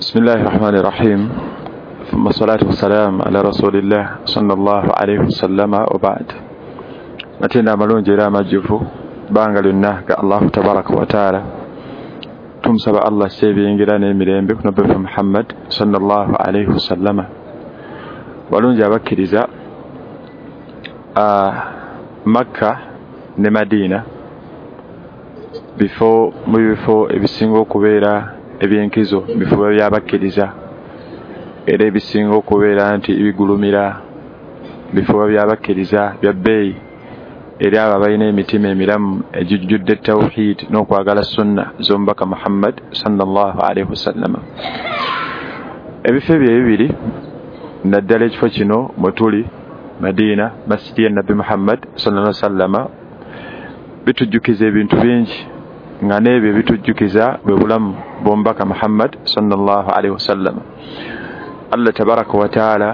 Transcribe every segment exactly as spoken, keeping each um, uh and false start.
بسم الله الرحمن الرحيم ثم الصلاة والسلام على رسول الله صلى الله عليه وسلم وبعد نتينا ملون جرا مجفو بانغلنا الله تبارك وتعالى تمسب الله سيبي انجلاني ملين بك نبي محمد صلى الله عليه وسلم ولون جابك رزا آه مكة نمدينة before mu bifo ebisinga okubeera ebyenkizo bifuba byabakkiriza era ebisinga okubeera nti ebigulumira bifuba byabakkiriza bya bbeeyi era abo abalina emitima emiramu egijjudde tawhid n'okwagala sunna z'omubaka Muhammad sallallahu alaihi wasallam. Ebifo ebyo ebibiri naddala ekifo kino mwe tuli Madina, masjidi ya Nabi Muhammad sallallahu alaihi wasallam, bitujjukiza ebintu bingi nga n'ebyo bitujjukiza bwe bulamu bw'omubaka Muhammad sallallahu alaihi wasallam. Allah tabaraka wa taala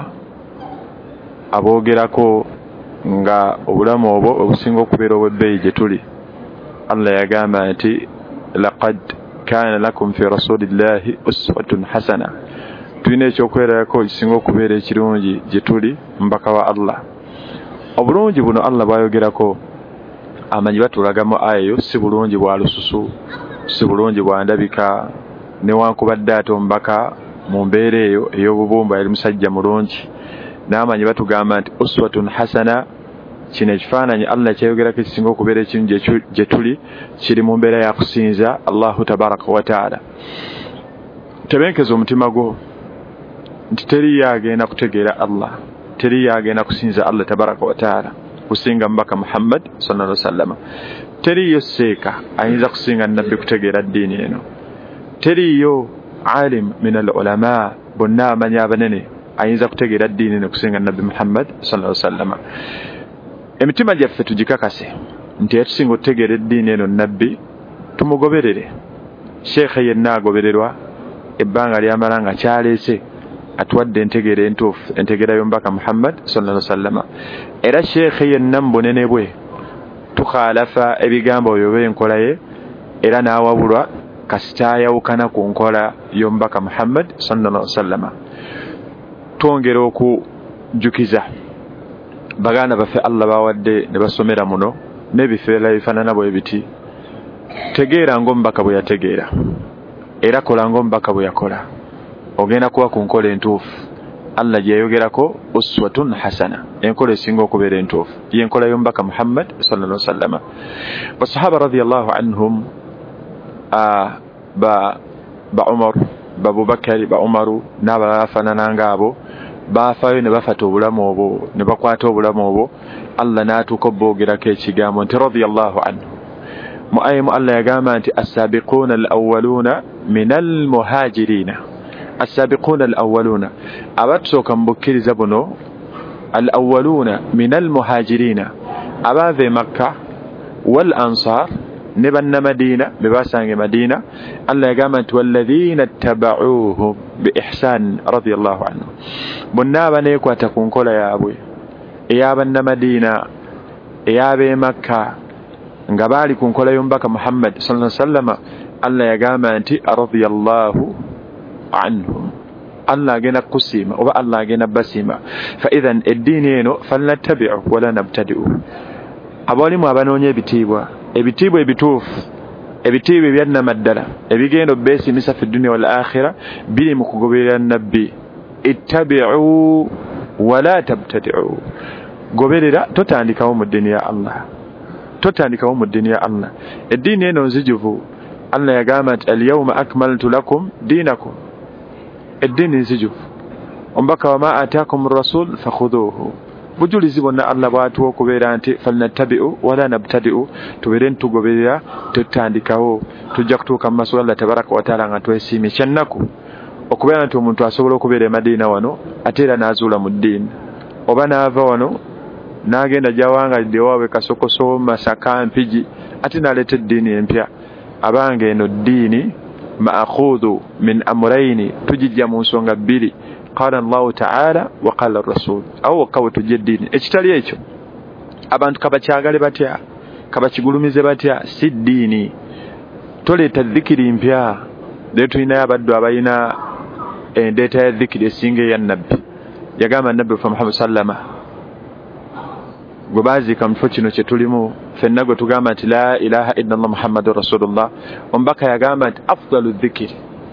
aboogerako nga obulamu obwo obusinga okubeera obw'ebbeeyi gye tuli. Allah yagamba nti laqad kana lakum fi rasulillahi uswatun hasana, tulina ekyokwerako ekisinga okubeera ekirungi gye tuli mbaka wa Allah. Obulungi buno Allah bwayogerako amanyi batulagamu ayo si bulungi bwa lususu, si bulungi bwa ndabika, newankubadde ate omubaka mu mbeera eyo ey'obubumba yali musajja mulungi. N'amanyi batugamba nti uswatun hasana, kino ekifaananyi Allah kyeyogerako ekisinga okubeera ekirungi gye tuli kiri mu mbeera ya kusinza Allahu tabaraka wa taala. Tebenkeza omutima gwo nti teriyo agenda kutegeera Allah, teriyo agenda kusinza Allah tabaraka wa taala kusinga mbaka Muhammad sallallahu alaihi wasallam. Teriyo seeka ayinza kusinga nabbi kutegeera ddiini eno. Teriyo alim min al-ulama bonna amanyi abanene ayinza kutegeera ddiini eno kusinga nabbi Muhammad sallallahu alaihi wasallam. Emitima gyaffe tugikakase nti etusinga okutegeera eddiini eno nabbi tumugoberere. Sheekhe yenna agobererwa ebbanga lyamala nga kyaleese atwadde entegeera entuufu, entegeera y'omubaka Muhammad sallallahu alaihi wasallam. Era sheekhe yenna mu bunene bwe tukhalafa ebigambo oyo oba enkola ye, era n'awabulwa kasita ayawukana ku nkola y'omubaka Muhammad sallallahu alaihi wasallam. Twongera okujjukiza baganda baffe Allah bawadde ne basomera muno n'ebifo ebirala bifaanana bwe biti. Tegeera ng'omubaka bwe yategeera era kola ng'omubaka bwe yakola, ogenda kuba ku nkola entuufu. Allah gye yayogerako uswatun hasana, enkola esinga okubeera entuufu y'enkola y'omubaka Muhammad sallallahu alaihi wasallam. Basahaba radiyallahu anhum, ba ba Umar, ba Abubakari, ba Umaru n'abalala afaanana ng'abo baafayo ne bafata obulamu obwo ne bakwata obulamu obwo. Allah n'atuuka boogerako ekigambo nti radiyallahu anhu. Mu ayemu Allah yagamba nti as-sabiquna al-awwaluna min al-muhajirina, as-sabiquna al-awwaluna, abatusooka mu bukkiriza buno, al-awwaluna min al-muhajirina, abaava e Makka, wal ansar ne banna Madina be basanga Madina. Allah yagamba nti walladhina ittaba'uuhum bi ihsan radiyallahu anhu, bonna abaneekwata ku nkola yaabwe ey'abanna Madina ey'ab'e Makka nga baali ku nkola y'omubaka Muhammad sallallahu alaihi wasallam. Allah yagamba nti radiyallahu anhum, Allah agenda kusiima oba Allah agenda basiima. Fa idhan eddiini eno falnattabi'u wala nabtadi'u. Abalimu abanoonya ebitiibwa, ebitiibwa ebituufu, ebitiibwa ebyannamaddala ebigenda obbeesimisa fi dunya wal akhira biri mu kugoberera nabbi. Ittabi'u wala tabtadi'u, goberera, totandikawo mu ddiini ya Allah, totandikawo mu ddiini ya Allah. Eddiini eno nzijuvu. Allah yagamba nti al-yawma akmaltu lakum dinakum, eddiini nzijuvu. Omubaka wa ma ataakum ar-rasul fakhudhuhu, bujulizi bonna Allah bwatuwa okubeera nti falnattabi'u wala nabtadi'u, tubeere ntugoberera, tutandikawo, tujja kutuuka mu maaso ga Allah tabaraka wa taala nga twesiimye. Kyannaku okubeera nti omuntu asobola okubeera e Madiina wano ate era n'azuula mu ddiini, oba n'ava wano n'agenda gy'awangalidde waabwe Kasokoso, Masaka, Mpigi, ate n'aleeta eddiini empya. Abanga eno ddiini ma'khudhu min amrayni, tujijja mu nsonga bbiri, qala Allahu ta'ala wa qala ar-rasul. Awo wakawe tujja eddiini. Ekitali ekyo abantu kabakyagale batya, kabakigulumize batya, si ddiini. Toleeta dhikiri mpya. Leero tulinayo abaddu abalina endeta ya dhikiri esinga ya nabbi yagamba nabbi Muhammad sallama gwe baziika mu kifo kino kye tulimu ffenna gwe tugamba nti la ilaha illallah muhammadur rasulullah omubaka yagamba nti afdalu dhikiri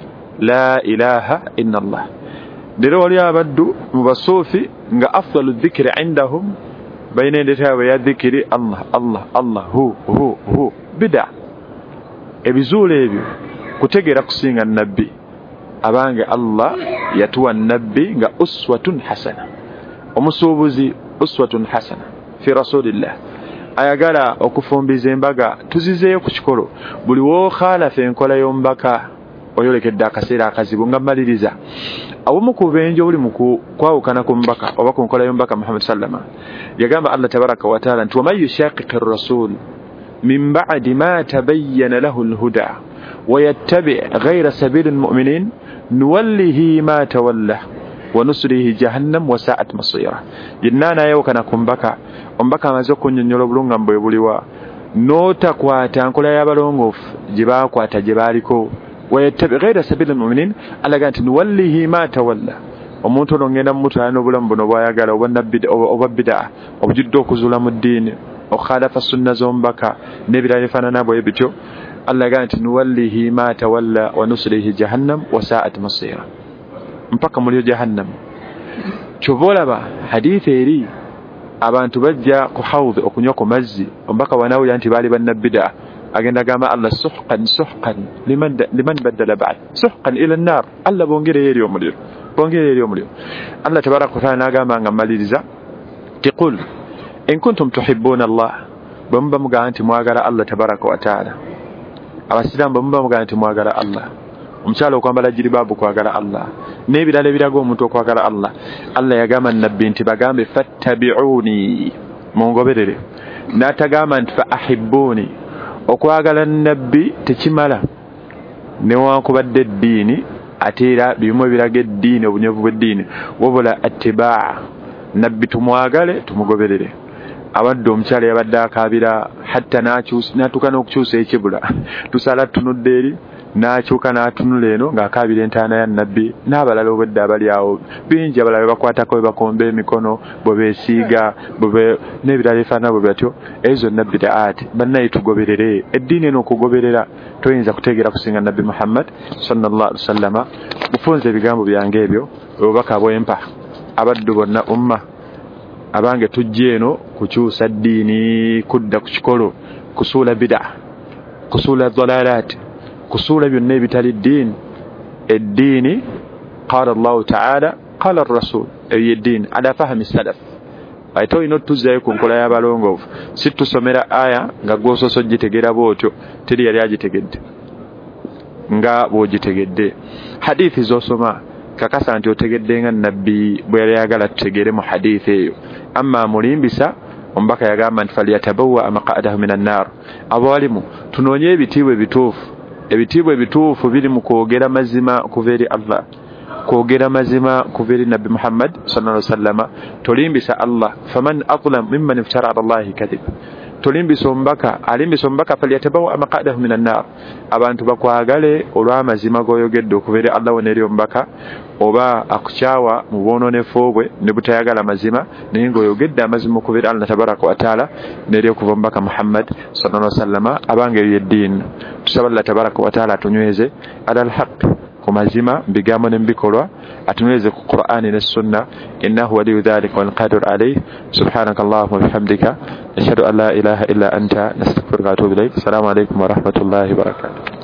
la ilaha illallah leero wali abaddu mu basuufi nga afdalu dhikiri indahum bayina endeta yaabwe ya dhikiri allah allah allah hu hu hu bida ebizuulo ebyo kutegeera kusinga nabbi abange allah yatuwa nabbi nga uswatun hasana omusuubuzi uswatun hasana fi rasulillah ayagala okufumbiza embaga tuzizeeyo ku kikolo buli wookhalafa enkola y'omubaka oyolekedde akaseera akazibu nga maliriza awamu ku benje buli mu kwawukana ku mubaka oba ku nkola y'omubaka Muhammad sallama yagamba allah tabaraka wa taala nti waman yushaqiqi rasul min ba'di ma tabayyana lahu alhuda ويتبع غير سبيل المؤمنين نوله ما تولى ونصره جهنم وساءت مصيره جنانا يوكنا كمبكا ombaka amaze okunyonnyola obulungambo bwe buliwa n'otakwata nkola y'abalongoofu gye baakwata gye baaliko wayattabi ghayra sabili almu'minin alaga nti nuwallihi ma tawalla omuntu ono ngenda mumutwala n'obulamu buno bw'ayagala oba bida obujudde okuzuula mu ddiini okhalafa sunna z'omubaka n'ebirala ebifaanana bwe bityo alaga nti nuwallihi ma tawalla wa nuslihi jahannam wa sa'at masira mpaka mulyo jahannam kyova olaba hadithi eri abantu bajja ku hawd okunywa ku mazzi omubaka wanawulira nti baali bannabida agenda gamba allah suhqan suhqan liman liman badala ba'd suhqan ila an-nar allah bongere eri omuliro bongere eri omuliro allah tabaraka wa taala nagamba nga maliriza tiqul in kuntum tuhibbuna allah bamba mugamba nti mwagala allah tabaraka wa taala abasiraamu bamba mugamba nti mwagala allah omukyalo okwambala jiribabu kwagala allah n'ebirala ebiraga omuntu okwagala allah allah yagamba nabbi nti bagambe fattabi'uni mungoberere n'atagamba nti fa ahibbuni okwagala nabbi tekimala newankubadde eddiini ate era bimu ebiraga eddiini obunyovu bw'eddiini wabula attibaa nabbi tumwagale tumugoberere abadde omukyala yabadde akaabira hatta n'atuuka n'okukyusa ekibula tusala tunudde eri n'akyuka n'atunula eno ng'akaabira entaana ya nabbi n'abalala obwedde abali awo bingi abalala bakwatako bakomba emikono bwe beesiiga n'ebirala ebifaanana bwe batyo ezo nabbi daati bannaye tugoberere eddiini eno okugoberera toyinza kutegeera kusinga nabbi Muhammad sallallahu alaihi wasallama mufunze ebigambo byange ebyo obubaka bwempa abaddu bonna umma abange tujje eno kukyusa ddiini kudda ku kikolo kusuula bid'a kusuula dalalat kusuula byonna ebitali ddiini eddiini qala allahu taala qala ar-rasul eddiini ala fahmi salaf ayito ino tuzzayo ku nkola y'abalongoofu si tusomera aya nga gwososo gitegeera bwotyo teri yali agitegedde nga bw'ogitegedde hadithi z'osoma kakasa nti otegedde nga nabbi bwe yali ayagala tutegeere mu hadithi eyo amma mulimbisa omubaka yagamba nti falyatabawwa maq'adahu minan nar abawalimu tunoonye ebitiibwa ebituufu ebitiibwa ebituufu biri mu kwogera mazima kuva eri allah kwogera mazima kuva eri nabbi Muhammad sallallahu alaihi wasallama tolimbisa allah faman adlam mimman iftara ala allahi kadhiba tolimbisa omubaka alimbisa omubaka falyatabawwa maq'adahu minan nar abantu bakwagale olw'amazima g'oyogedde okuva eri allah wona eri omubaka oba akukyawa mu bwononefu bwe ne butayagala mazima naye ng'oyogedde amazima okuva eri allah tabaraka wa taala n'eri okuva omubaka Muhammad sallallahu alaihi wasallama abange eyo eddiini tusaba allah tabaraka wa taala atunyweze ala alhaq ku mazima mbigambo ne mbikolwa atunyweze ku Qur'ani ne sunna innahu waliyu dhalika wal qadir alayhi subhanaka allahumma wa bihamdika nashhadu an la ilaha illa anta nastaghfiruka wa atubu ilayk assalamu alaykum wa rahmatullahi wa barakatuh.